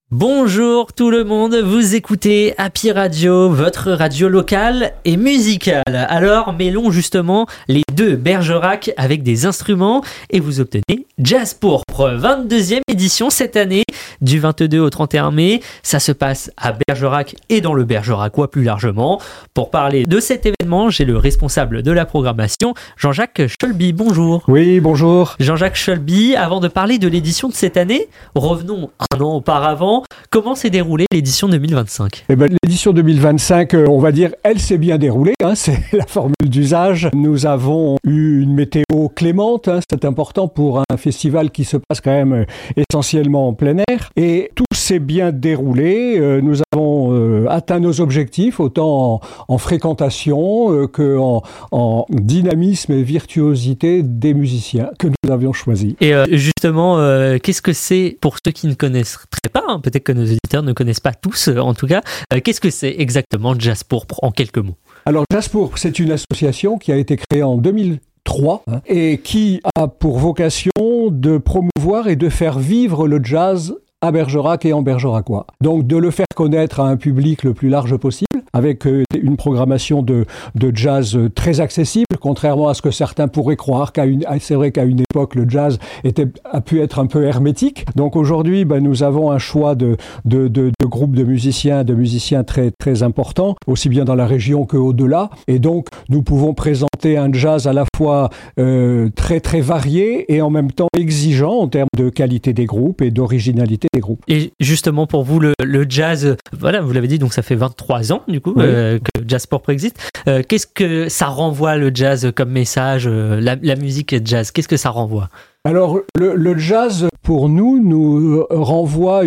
Bonjour tout le monde, vous écoutez Happy Radio, votre radio locale et musicale. Alors mêlons justement les deux Bergerac avec des instruments et vous obtenez Jazz Pourpre, 22e édition cette année, du 22 au 31 mai. Ça se passe à Bergerac et dans le Bergeracois plus largement. Pour parler de cet événement, j'ai le responsable de la programmation, Jean-Jacques Scholby. Bonjour. Oui, bonjour. Jean-Jacques Scholby, avant de parler de l'édition de cette année, revenons un an auparavant. Comment s'est déroulée l'édition 2025 ? L'édition 2025, on va dire, elle s'est bien déroulée. C'est la formule d'usage. Nous avons eu une météo clémente. C'est important pour un festival qui se passe quand même essentiellement en plein air. Et tout s'est bien déroulé. Nous avons atteint nos objectifs, autant en fréquentation qu'en dynamisme et virtuosité des musiciens que nous avions choisis. Et justement, qu'est-ce que c'est pour ceux qui ne connaissent pas, peut-être que nos auditeurs ne connaissent pas tous en tout cas, qu'est-ce que c'est exactement Jazz Pourpre en quelques mots ? Alors Jazz Pourpre, c'est une association qui a été créée en 2003 et qui a pour vocation de promouvoir et de faire vivre le jazz à Bergerac et en Bergeracois. Donc de le faire connaître à un public le plus large possible, avec une programmation de jazz très accessible, contrairement à ce que certains pourraient croire. C'est vrai qu'à une époque, le jazz a pu être un peu hermétique. Donc aujourd'hui, nous avons un choix de groupes de musiciens très, très importants, aussi bien dans la région qu'au-delà. Et donc, nous pouvons présenter un jazz à la fois très, très varié et en même temps exigeant en termes de qualité des groupes et d'originalité des groupes. Et justement, pour vous, le jazz, voilà, vous l'avez dit, donc ça fait 23 ans, du coup, oui. Que Jazz Pourpre existe. Qu'est-ce que ça renvoie, le jazz, comme message, la musique jazz, qu'est-ce que ça renvoie ? Alors, le jazz, pour nous renvoie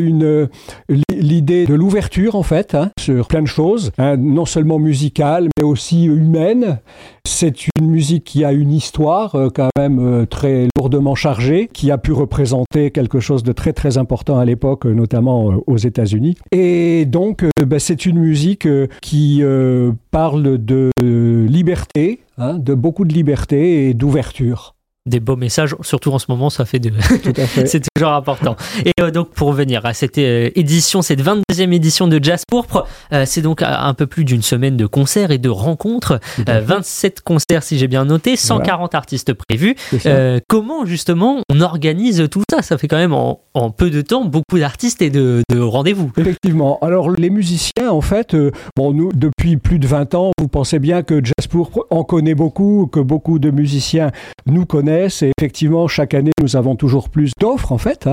l'idée de l'ouverture, en fait, sur plein de choses, non seulement musicale, mais aussi humaine. C'est une musique qui a une histoire quand même très lourdement chargée, qui a pu représenter quelque chose de très très important à l'époque, notamment aux États-Unis. Et donc, c'est une musique qui parle de liberté, de beaucoup de liberté et d'ouverture. Des beaux messages, surtout en ce moment, ça fait Tout à fait. c'est toujours important. Et donc, pour revenir à cette édition, cette 22e édition de Jazz Pourpre, c'est donc un peu plus d'une semaine de concerts et de rencontres. 27 concerts, si j'ai bien noté, 140 artistes prévus. Comment, justement, on organise tout ça ? Ça fait quand même en peu de temps beaucoup d'artistes et de rendez-vous. Effectivement. Alors, les musiciens, en fait, nous, depuis plus de 20 ans, vous pensez bien que Jazz Pourpre en connaît beaucoup, que beaucoup de musiciens nous connaissent. Et effectivement, chaque année, nous avons toujours plus d'offres, en fait.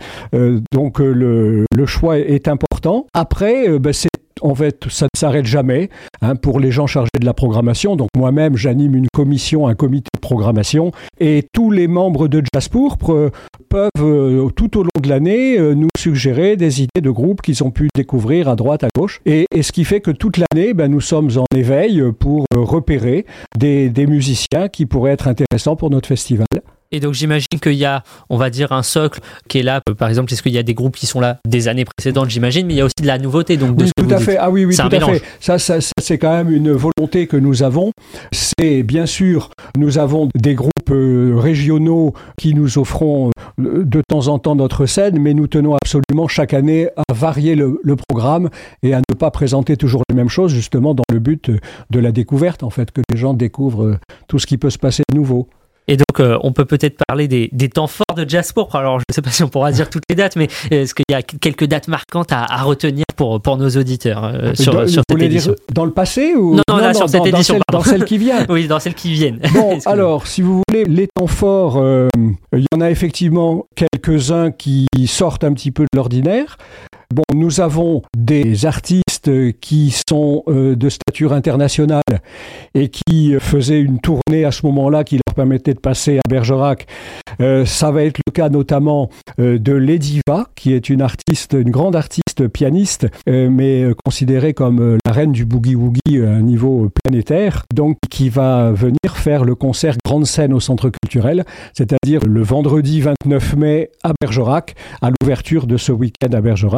Donc, le choix est important. Après, en fait, ça ne s'arrête jamais pour les gens chargés de la programmation. Donc, moi-même, j'anime un comité de programmation. Et tous les membres de Jazz Pourpre peuvent, tout au long de l'année, nous suggérer des idées de groupes qu'ils ont pu découvrir à droite, à gauche. Et ce qui fait que toute l'année, nous sommes en éveil pour repérer des musiciens qui pourraient être intéressants pour notre festival. Et donc j'imagine qu'il y a, on va dire, un socle qui est là. Par exemple, est-ce qu'il y a des groupes qui sont là des années précédentes, j'imagine, mais il y a aussi de la nouveauté. Donc oui, tout à fait. Ah oui, tout à fait. Ça, c'est quand même une volonté que nous avons. C'est bien sûr, nous avons des groupes régionaux qui nous offront de temps en temps notre scène, mais nous tenons absolument chaque année à varier le programme et à ne pas présenter toujours les mêmes choses, justement dans le but de la découverte, en fait, que les gens découvrent tout ce qui peut se passer de nouveau. Et donc, on peut peut-être parler des temps forts de Jazz Pourpre. Alors, je ne sais pas si on pourra dire toutes les dates, mais est-ce qu'il y a quelques dates marquantes à retenir pour nos auditeurs sur cette édition ? Dans le passé ou Non, sur cette édition. Dans celle qui vient. Oui, dans celle qui viennent. Bon, alors, si vous voulez, les temps forts, il y en a effectivement quelques-uns qui sortent un petit peu de l'ordinaire. Bon, nous avons des artistes qui sont de stature internationale et qui faisaient une tournée à ce moment-là qui leur permettait de passer à Bergerac. Ça va être le cas notamment de Lady Va, qui est une grande artiste pianiste, mais considérée comme la reine du boogie-woogie à un niveau planétaire, donc qui va venir faire le concert Grande Scène au Centre culturel, c'est-à-dire le vendredi 29 mai à Bergerac, à l'ouverture de ce week-end à Bergerac.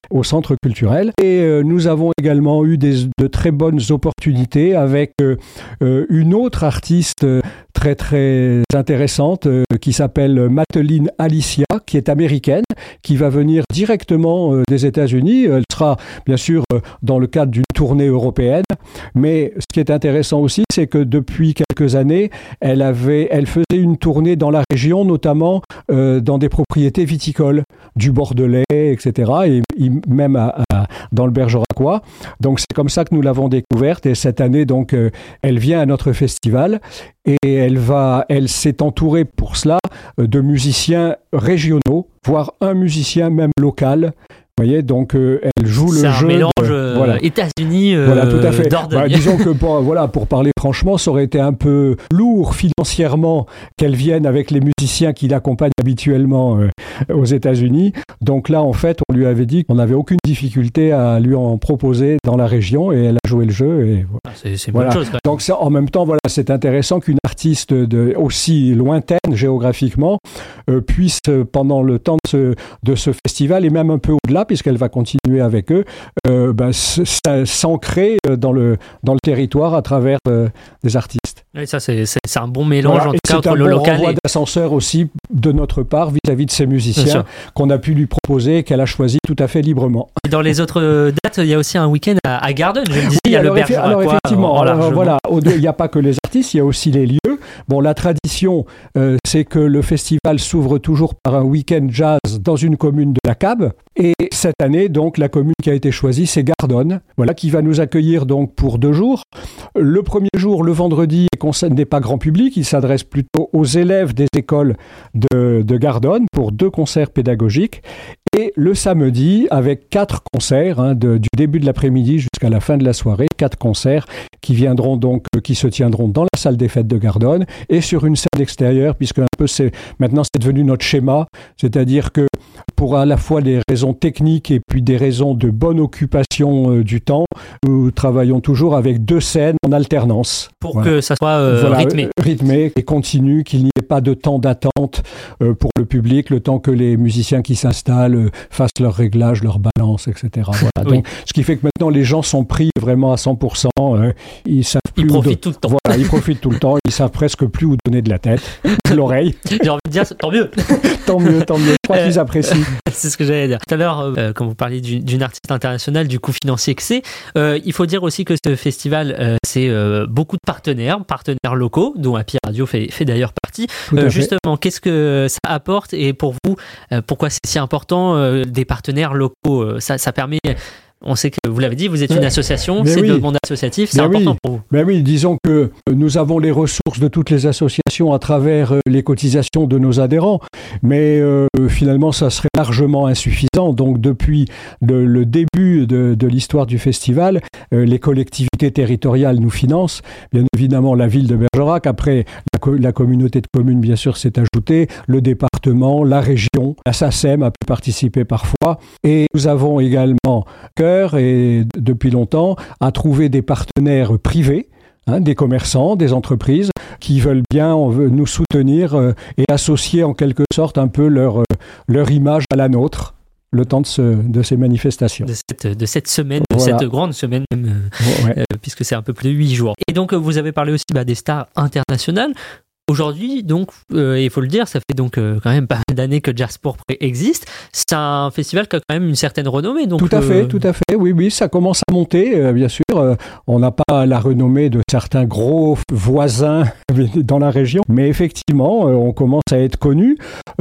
au centre culturel. Et nous avons également eu de très bonnes opportunités avec une autre artiste très très intéressante qui s'appelle Mateline Alicia, qui est américaine, qui va venir directement des États-Unis. Elle sera bien sûr dans le cadre d'une tournée européenne, mais ce qui est intéressant aussi, c'est que depuis quelques années, elle faisait une tournée dans la région, notamment dans des propriétés viticoles, du Bordelais, etc., et même dans le Bergeracois. Donc c'est comme ça que nous l'avons découverte, et cette année, donc, elle vient à notre festival, et elle s'est entourée pour cela de musiciens régionaux, voire un musicien même local. Vous voyez, donc elle joue le jeu. C'est un mélange États-Unis, voilà, tout à fait. Dordogne. Disons que pour parler franchement, ça aurait été un peu lourd financièrement qu'elle vienne avec les musiciens qui l'accompagnent habituellement aux États-Unis. Donc là, en fait, on lui avait dit qu'on n'avait aucune difficulté à lui en proposer dans la région, et elle a joué le jeu. Et c'est une bonne chose. Quand même. Donc ça, en même temps, c'est intéressant qu'une artiste aussi lointaine géographiquement puisse, pendant le temps de ce festival, et même un peu au-delà, puisqu'elle va continuer avec eux, s'ancrer dans le territoire à travers des artistes. Oui, ça c'est un bon mélange, en tout cas, entre le local. C'est un bon renvoi d'ascenseur aussi de notre part vis-à-vis de ces musiciens qu'on a pu lui proposer et qu'elle a choisi tout à fait librement. Et dans les autres dates, il y a aussi un week-end à Garden, je me disais, il y a le Bergeracois. Alors effectivement, il n'y a pas que les artistes, il y a aussi les lieux. Bon, la tradition, c'est que le festival s'ouvre toujours par un week-end jazz dans une commune de la Cab. Et cette année, donc, la commune qui a été choisie, c'est Gardonne, qui va nous accueillir donc pour 2 jours. Le premier jour, le vendredi, n'est pas grand public, il s'adresse plutôt aux élèves des écoles de Gardonne pour 2 concerts pédagogiques. Et le samedi, avec 4 concerts, du début de l'après-midi jusqu'à la fin de la soirée, 4 concerts qui se tiendront dans la salle des fêtes de Gardonne et sur une scène extérieure, puisque maintenant c'est devenu notre schéma, c'est-à-dire que pour à la fois des raisons techniques et puis des raisons de bonne occupation du temps, nous travaillons toujours avec 2 scènes en alternance. Pour que ça soit rythmé et continu, qu'il n'y ait pas de temps d'attente pour le public, le temps que les musiciens qui s'installent fassent leurs réglages, leurs balances, etc. Voilà. Donc, ce qui fait que maintenant les gens sont pris vraiment à 100%. Ils savent plus. Ils profitent tout le temps. Voilà, ils profitent tout le temps. Ils savent presque plus où donner de la tête, de l'oreille. J'ai envie de dire, tant mieux. tant mieux. Je crois qu'ils apprécient. C'est ce que j'allais dire. Tout à l'heure, quand vous parliez d'une artiste internationale, du coût financier que c'est, il faut dire aussi que ce festival, c'est beaucoup de partenaires locaux, dont Happy Radio fait d'ailleurs partie. Justement, qu'est-ce que ça apporte, et pour vous, pourquoi c'est si important des partenaires locaux? Ça permet... On sait que, vous l'avez dit, vous êtes une association, c'est le monde associatif, c'est important pour vous. Oui, disons que nous avons les ressources de toutes les associations à travers les cotisations de nos adhérents, mais finalement ça serait largement insuffisant. Donc depuis le début de l'histoire du festival, les collectivités territoriales nous financent, bien évidemment la ville de Bergerac, après la communauté de communes bien sûr s'est ajoutée, le département, la région, la SACEM a pu participer parfois, et nous avons également et depuis longtemps à trouver des partenaires privés, des commerçants, des entreprises qui veulent bien nous soutenir et associer en quelque sorte un peu leur image à la nôtre le temps de ces manifestations. De cette semaine, de cette grande semaine même, puisque c'est un peu plus de 8 jours. Et donc vous avez parlé aussi des stars internationales. Aujourd'hui, donc, il faut le dire, ça fait donc quand même pas mal d'années que Jazz Pourpre existe. C'est un festival qui a quand même une certaine renommée. Donc, tout à fait. Oui, ça commence à monter, bien sûr. On n'a pas la renommée de certains gros voisins dans la région, mais effectivement, on commence à être connu.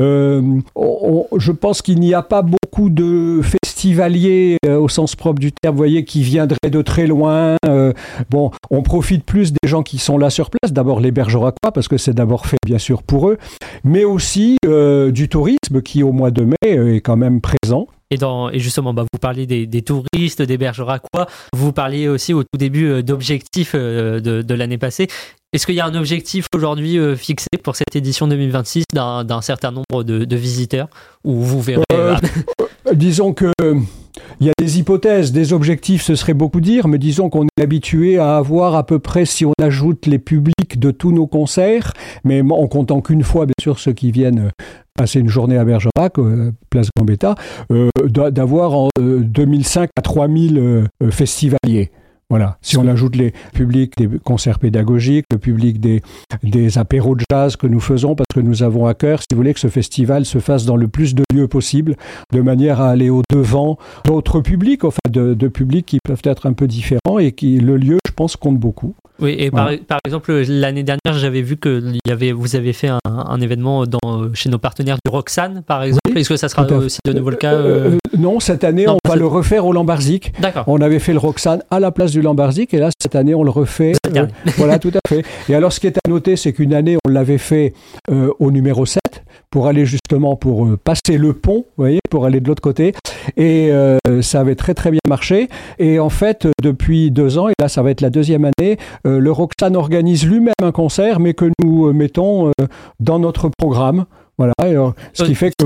Je pense qu'il n'y a pas beaucoup de festivaliers au sens propre du terme, vous voyez, qui viendraient de très loin. On profite plus des gens qui sont là sur place. D'abord les Bergeracois, parce que c'est d'abord fait bien sûr pour eux, mais aussi du tourisme qui au mois de mai est quand même présent. Et justement, vous parliez des touristes, des Bergeracois, vous parliez aussi au tout début d'objectifs de l'année passée. Est-ce qu'il y a un objectif aujourd'hui fixé pour cette édition 2026 d'un certain nombre de visiteurs, ou vous verrez Disons que il y a des hypothèses, des objectifs, ce serait beaucoup dire, mais disons qu'on est habitué à avoir à peu près, si on ajoute les publics de tous nos concerts, mais en comptant qu'une fois, bien sûr, ceux qui viennent passer une journée à Bergerac, place Gambetta, d'avoir en 2005 à 3000 festivaliers. Voilà, si on ajoute les publics des concerts pédagogiques, le public des apéros de jazz que nous faisons, parce que nous avons à cœur, si vous voulez, que ce festival se fasse dans le plus de lieux possible, de manière à aller au-devant d'autres publics, enfin de publics qui peuvent être un peu différents et qui, le lieu, je pense, compte beaucoup. Oui, et voilà. par exemple, l'année dernière, j'avais vu que vous avez fait un événement chez nos partenaires du Roxane, par exemple. Oui, est-ce que ça sera aussi de nouveau le cas Non, cette année, on va le refaire au Lambarzik. D'accord. On avait fait le Roxane à la place du Lambarzik, et là, cette année, on le refait. Voilà, tout à fait. Et alors, ce qui est à noter, c'est qu'une année, on l'avait fait au numéro 7, pour aller justement, pour passer le pont, vous voyez, pour aller de l'autre côté. Et ça avait très, très bien marché. Et en fait, depuis 2 ans, et là, ça va être la 2e année, le Roxane organise lui-même un concert, mais que nous mettons dans notre programme. Voilà, ce qui fait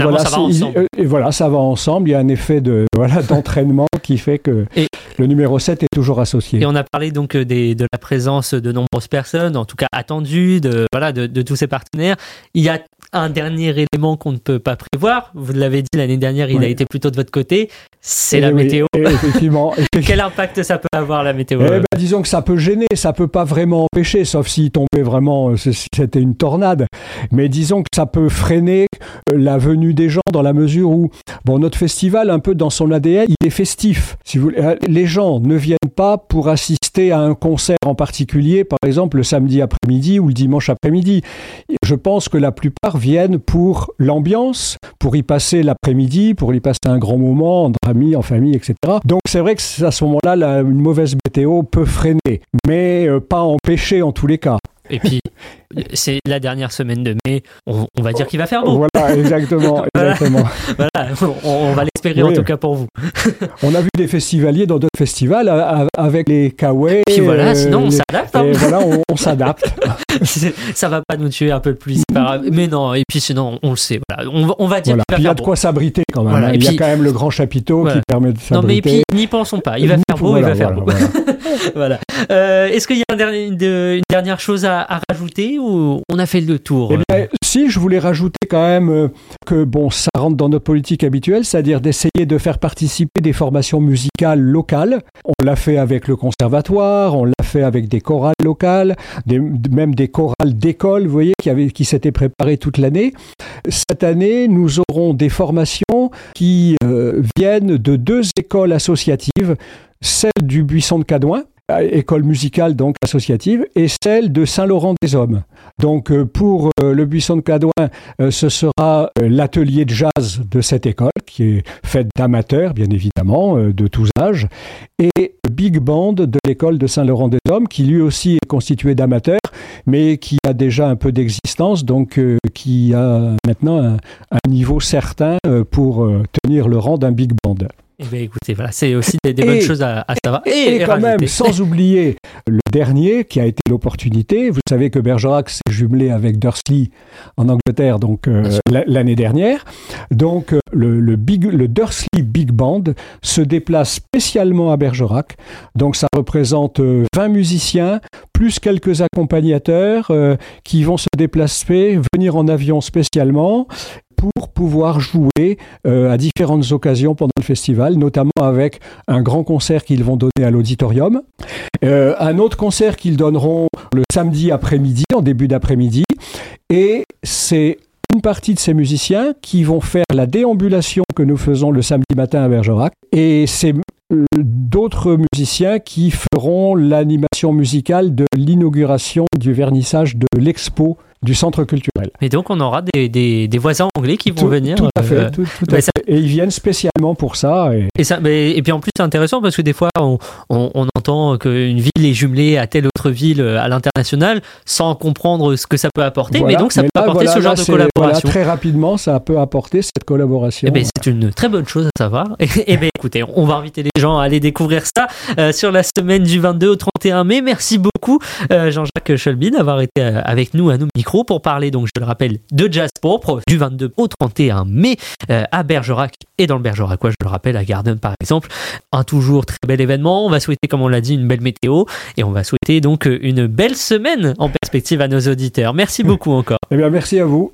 que ça va ensemble. Il y a un effet d'entraînement qui fait que le numéro 7 est toujours associé. Et on a parlé donc de la présence de nombreuses personnes, en tout cas attendues, de tous ces partenaires. Il y a un dernier élément qu'on ne peut pas prévoir. Vous l'avez dit, l'année dernière, il a été plutôt de votre côté. C'est la météo. Effectivement. Quel impact ça peut avoir, la météo? Disons que ça peut gêner, ça peut pas vraiment empêcher, sauf s'il tombait vraiment, c'était une tornade. Mais disons que ça peut freiner la venue des gens dans la mesure où, notre festival, un peu dans son ADN, il est festif. Si vous voulez, les gens ne viennent pas pour assister à un concert en particulier, par exemple le samedi après-midi ou le dimanche après-midi. Je pense que la plupart viennent pour l'ambiance, pour y passer l'après-midi, pour y passer un grand moment entre amis, en famille, etc. Donc c'est vrai que à ce moment-là, une mauvaise météo peut freiner, mais pas empêcher en tous les cas. Et puis, c'est la dernière semaine de mai, on va dire qu'il va faire beau. Voilà, exactement. Voilà, on va l'espérer en tout cas pour vous. On a vu des festivaliers dans d'autres festivals avec les kawaii. Puis voilà, sinon on s'adapte. Et voilà, on s'adapte. Ça va pas nous tuer un peu plus, mais non. Et puis sinon, on le sait. Voilà, on va dire. Voilà. Puis il y a de quoi s'abriter quand même. Voilà. Il y a quand même le grand chapiteau qui permet de s'abriter. Non, mais et puis n'y pensons pas. Il va faire beau, il va faire beau. Voilà. Est-ce qu'il y a une dernière chose à rajouter ou on a fait le tour? Si, je voulais rajouter quand même que ça rentre dans notre politique habituelle, c'est-à-dire d'essayer de faire participer des formations musicales locales. On l'a fait avec le conservatoire, on l'a fait avec des chorales locales, même des chorales d'école, vous voyez, qui s'étaient préparées toute l'année. Cette année, nous aurons des formations qui viennent de 2 écoles associatives, celle du Buisson de Cadouin, école musicale donc associative, et celle de Saint-Laurent-des-Hommes. Donc pour le Buisson de Cadouin, ce sera l'atelier de jazz de cette école, qui est faite d'amateurs, bien évidemment, de tous âges, et le Big Band de l'école de Saint-Laurent-des-Hommes, qui lui aussi est constitué d'amateurs, mais qui a déjà un peu d'existence, donc qui a maintenant un niveau certain pour tenir le rang d'un Big Band. Eh bien, écoutez, voilà, c'est aussi des bonnes choses à savoir. Et quand même, sans oublier le dernier qui a été l'opportunité. Vous savez que Bergerac s'est jumelé avec Dursley en Angleterre donc l'année dernière. Donc le Dursley Big Band se déplace spécialement à Bergerac. Donc ça représente 20 musiciens plus quelques accompagnateurs qui vont se déplacer, venir en avion spécialement pour pouvoir jouer à différentes occasions pendant le festival, notamment avec un grand concert qu'ils vont donner à l'auditorium, un autre concert qu'ils donneront le samedi après-midi, en début d'après-midi, et c'est une partie de ces musiciens qui vont faire la déambulation que nous faisons le samedi matin à Bergerac, et c'est d'autres musiciens qui feront l'animation musicale de l'inauguration du vernissage de l'expo du centre culturel. Et donc on aura des voisins anglais qui vont venir. Tout à fait. Et ils viennent spécialement pour ça. Et puis en plus c'est intéressant parce que des fois on entend qu'une ville est jumelée à telle autre ville à l'international sans comprendre ce que ça peut apporter. Voilà. Mais donc ça peut apporter ce genre de collaboration. Très rapidement ça peut apporter cette collaboration. C'est une très bonne chose à savoir. Et écoutez, on va inviter les gens à aller découvrir ça sur la semaine du 22 au 31 mai. Merci beaucoup Jean-Jacques Scholby d'avoir été avec nous à nos micros pour parler, donc je le rappelle, de Jazz Pourpre du 22 au 31 mai à Bergerac et dans le Bergeracois, je le rappelle, à Garden par exemple. Un toujours très bel événement. On va souhaiter, comme on l'a dit, une belle météo et on va souhaiter donc une belle semaine en perspective à nos auditeurs. Merci beaucoup encore. Eh bien, merci à vous.